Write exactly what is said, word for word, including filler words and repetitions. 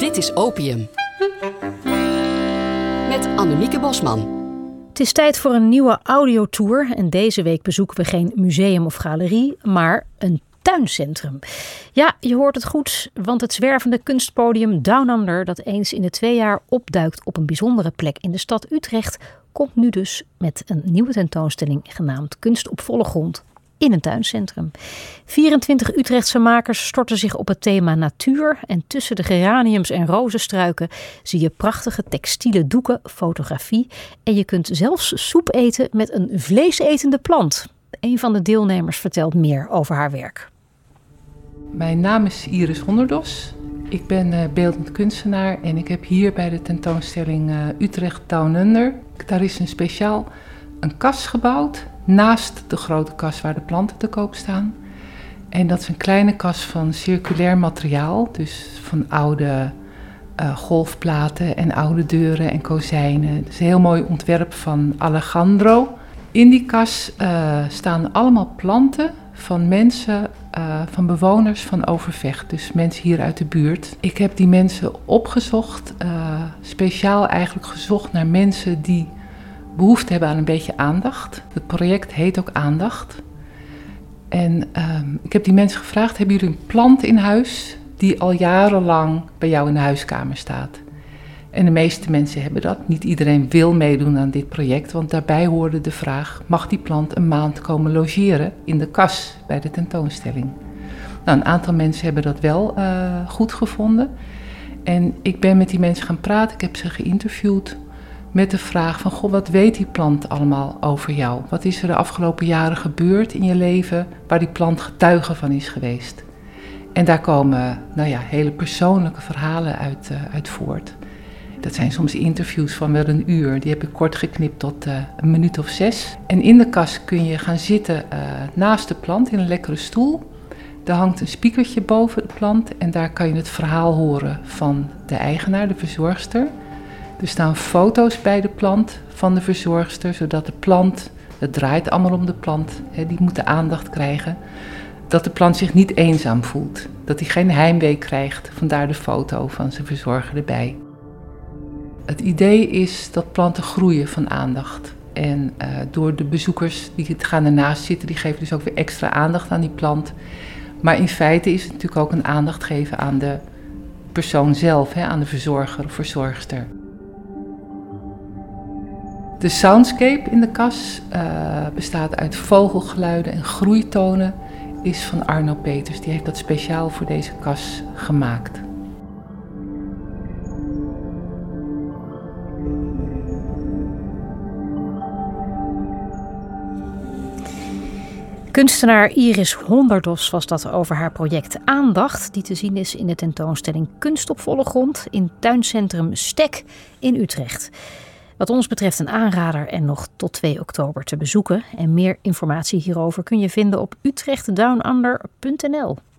Dit is Opium. Met Annemieke Bosman. Het is tijd voor een nieuwe audiotour en deze week bezoeken we geen museum of galerie, maar een tuincentrum. Ja, je hoort het goed, want het zwervende kunstpodium Down Under, dat eens in de twee jaar opduikt op een bijzondere plek in de stad Utrecht, komt nu dus met een nieuwe tentoonstelling genaamd Kunst op volle grond in een tuincentrum. vierentwintig Utrechtse makers storten zich op het thema natuur en tussen de geraniums en rozenstruiken zie je prachtige textiele doeken, fotografie en je kunt zelfs soep eten met een vleesetende plant. Een van de deelnemers vertelt meer over haar werk. Mijn naam is Iris Honderdos. Ik ben uh, beeldend kunstenaar en ik heb hier bij de tentoonstelling uh, Utrecht Down Under. Daar is een speciaal een kas gebouwd naast de grote kas waar de planten te koop staan. En dat is een kleine kas van circulair materiaal, dus van oude uh, golfplaten en oude deuren en kozijnen. Het is een heel mooi ontwerp van Alejandro. In die kas uh, staan allemaal planten van mensen, uh, van bewoners van Overvecht, dus mensen hier uit de buurt. Ik heb die mensen opgezocht, uh, speciaal eigenlijk gezocht naar mensen die behoefte hebben aan een beetje aandacht. Het project heet ook Aandacht. En uh, ik heb die mensen gevraagd, hebben jullie een plant in huis die al jarenlang bij jou in de huiskamer staat? En de meeste mensen hebben dat. Niet iedereen wil meedoen aan dit project, want daarbij hoorde de vraag, mag die plant een maand komen logeren in de kas bij de tentoonstelling? Nou, een aantal mensen hebben dat wel uh, goed gevonden. En ik ben met die mensen gaan praten, ik heb ze geïnterviewd met de vraag van, goh, wat weet die plant allemaal over jou? Wat is er de afgelopen jaren gebeurd in je leven waar die plant getuige van is geweest? En daar komen, nou ja, hele persoonlijke verhalen uit, uh, uit voort. Dat zijn soms interviews van wel een uur. Die heb ik kort geknipt tot uh, een minuut of zes. En in de kas kun je gaan zitten uh, naast de plant in een lekkere stoel. Er hangt een speakertje boven de plant en daar kan je het verhaal horen van de eigenaar, de verzorgster. Er staan foto's bij de plant van de verzorgster, zodat de plant, het draait allemaal om de plant, hè, die moet de aandacht krijgen. Dat de plant zich niet eenzaam voelt, dat hij geen heimwee krijgt, vandaar de foto van zijn verzorger erbij. Het idee is dat planten groeien van aandacht. En uh, door de bezoekers die gaan ernaast zitten, die geven dus ook weer extra aandacht aan die plant. Maar in feite is het natuurlijk ook een aandacht geven aan de persoon zelf, hè, aan de verzorger of verzorgster. De soundscape in de kas uh, bestaat uit vogelgeluiden en groeitonen, is van Arno Peters. Die heeft dat speciaal voor deze kas gemaakt. Kunstenaar Iris Honderdos was dat over haar project Aandacht, die te zien is in de tentoonstelling Kunst op volle grond in tuincentrum Stek in Utrecht. Wat ons betreft een aanrader en nog tot twee oktober te bezoeken. En meer informatie hierover kun je vinden op utrecht down under punt n l.